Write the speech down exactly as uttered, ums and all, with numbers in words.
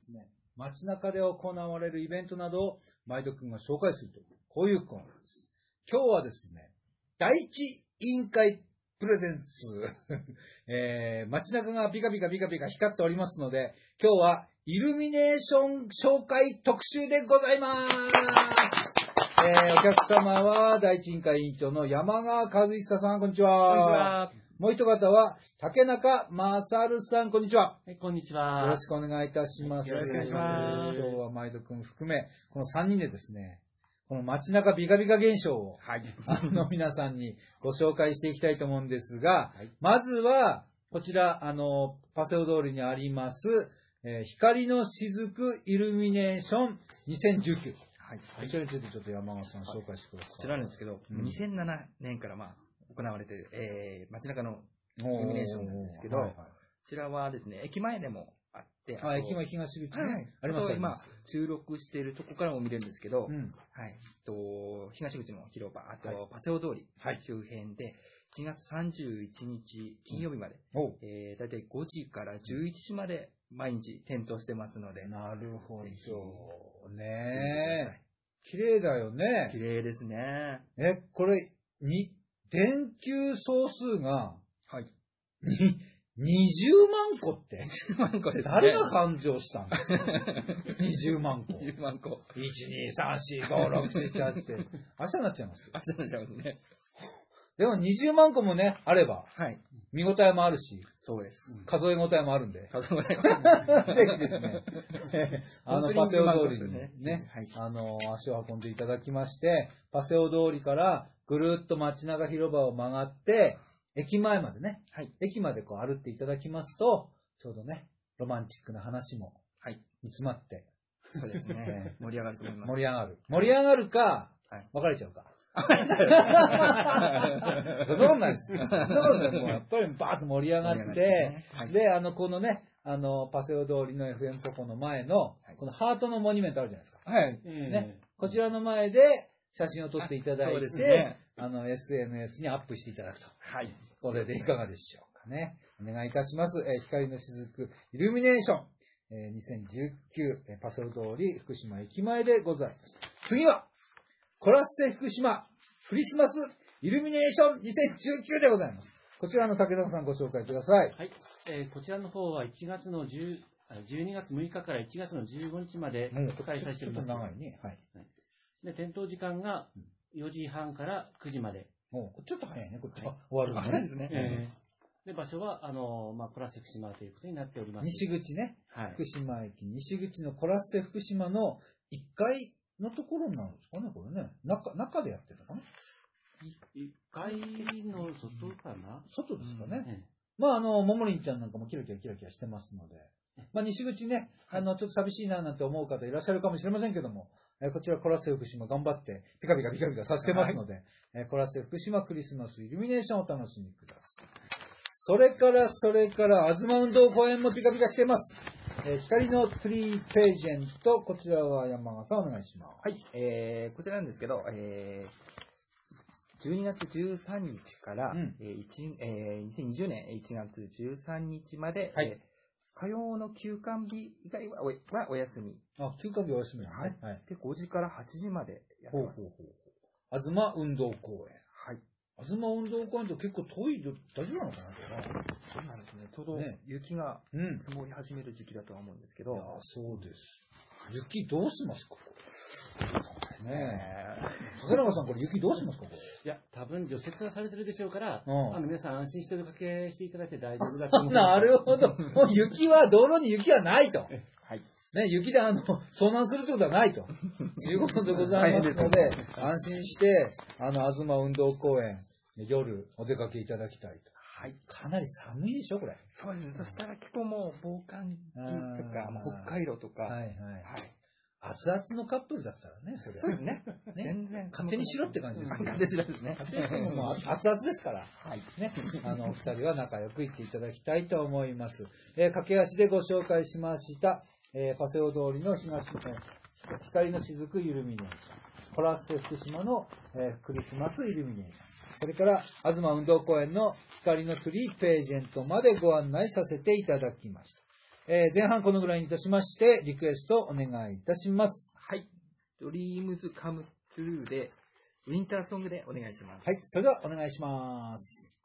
ですね、街中で行われるイベントなどを毎度くんが紹介するという、こういうコーナーです。今日はですね、第一委員会プレゼンツ、えー、街中がビカビカビカビカ光っておりますので、今日はイルミネーション紹介特集でございます。えー、お客様は第一委員会委員長の山川和久さん、こんにちは。 こんにちは。 もう一方は竹中勝さん、こんにちは。 はい、こんにちは。 よろしくお願いいたします。 よろしくお願いします。 今日は毎度くん含め、このさんにんでですね、この街中ビカビカ現象を、はい、あの皆さんにご紹介していきたいと思うんですが、はい、まずは、こちら、あの、パセオ通りにあります、えー、光の雫イルミネーションにせんじゅうきゅう。はい。こちらについてちょっと山川さん紹介してください。 こちらなんですけど、うん、にせんななねんからまあ行われている、えー、街中のイルミネーションなんですけど、はいはい、こちらはですね、駅前でもあって、 あ、駅前東口ね。はい、 あります。今、収録しているとこからも見れるんですけど、うん、はい。と、東口の広場、あと、はい、パセオ通り周辺で、いちがつさんじゅういちにち金曜日まで、うん、えー、だいたいごじからじゅういちじまで毎日点灯してますので。 なるほど。ねえ。綺麗だよね。 綺麗ですね。 え、これ、に、電球総数が、はい。に、にじゅうまんこって。 にじゅうまんこですね。 誰が誕生したんですかにじゅうまんこ。 にじゅうまんこ。 いち、に、さん、し、ご、ろく、なな、はちって。明日になっちゃいますよ。 明日になっちゃいますね。 でもにじゅうまんこもね、あれば。はい。見応えもあるし。 そうです。 数え応えもあるんで。 数え応えもある。 ぜひですね。あの、パセオ通りにね、はい、あの、足を運んでいただきまして、パセオ通りからぐるっと街中広場を曲がって、駅前までね、はい、駅までこう歩っていただきますと、ちょうどね、ロマンチックな話も、はい、煮詰まって。 そうですね。盛り上がると思います。 盛り上がる。盛り上がるか、はい、別れちゃうか。そんなことないです。そんなことない。もうやっぱりバーッと盛り上がって、ねはい、で、あの、このね、あの、パセオ通りの エフエム ポコの前の、このハートのモニュメントあるじゃないですか。はい。ね。こちらの前で写真を撮っていただいて、そうですね、あの、エスエヌエス にアップしていただくと。はい。これでいかがでしょうかね。お願いいたします。えー、光の雫イルミネーション、えー、にせんじゅうきゅう、えー、パセオ通り福島駅前でございます。次は、コラッセ福島クリスマスイルミネーションにせんじゅうきゅうでございます。こちらの竹中さんご紹介ください。 はい。えー、こちらの方はいちがつの10、じゅうにがつむいかからいちがつのじゅうごにちまで開催しております。 ちょっと長いね。はい。 で、点灯時間がよじはんからくじまで。 おちょっと早いね、こっちは。終わる早いですね。 えー、で、場所は、あの、まあ、コラッセ福島ということになっております。 西口ね。はい。福島駅、西口のコラッセ福島のいっかいのところなんですかね、これね。中、中でやってるのかな？ いっかいの外かな？ 外ですかね。うん、まあ、あの、ももりんちゃんなんかもキラキラキラキラしてますので。まあ、西口ね、あの、ちょっと寂しいななんて思う方いらっしゃるかもしれませんけども、えー、こちらコラッセ福島頑張ってピカピカピカピカさせてますので、はい、えー、コラッセ福島クリスマスイルミネーションをお楽しみください。それから、それから、あずま運動公園もピカピカしています。えー、光のツリーページェント、こちらは山川さんお願いします。 はい、えー、こちらなんですけど、えー、じゅうにがつじゅうさんにちから、うんえーえー、にせんにじゅうねんいちがつじゅうさんにちまで、はいえー火曜の休館日以外は お, はお休み。 あ、休館日はお休み、ね。 はい。はい、で、ごじからはちじまでやってます。ほうほうほう。 あずま運動公園。 はい。 あずま運動公園って結構遠い、大丈夫なのかなそうなんですね。ちょうど雪が積もり始める時期だとは思うんですけど。 うん、いや、そうです。雪どうしますかこれ。ねえ。竹中さん、これ雪どうしますかこれ。 いや、多分除雪はされてるでしょうから、うん、あの皆さん安心してお出かけしていただいて大丈夫だと思います。 なるほど。もう雪は、道路に雪はないと。はい。ね、雪であの、遭難するってことはないと。いうことでございますので、安心して、あの、あずま運動公園、夜お出かけいただきたいと。はい。かなり寒いでしょ、これ。 そうですね。そしたら結構もう、防寒着とか、北海道とか。はいはい。はい。 熱々のカップルだったらね、それ。 そうですね。 ね全然。勝手にしろって感じですね。 勝手にしろですね。 勝手にしろもう熱々ですから。はい。ね。あの、お二人は仲良く行っていただきたいと思います。えー、駆け足でご紹介しました、えー、パセオ通りの東、えー、光の雫イルミネーション。コラッセ福島の、えー、クリスマスイルミネーション。それから、あずま運動公園の光のツリーページェントまでご案内させていただきました。 えー、前半このぐらいにいたしまして、リクエストお願いいたします。 はい。ドリームズカムトゥルーで、ウィンターソングでお願いします。 はい、それではお願いします。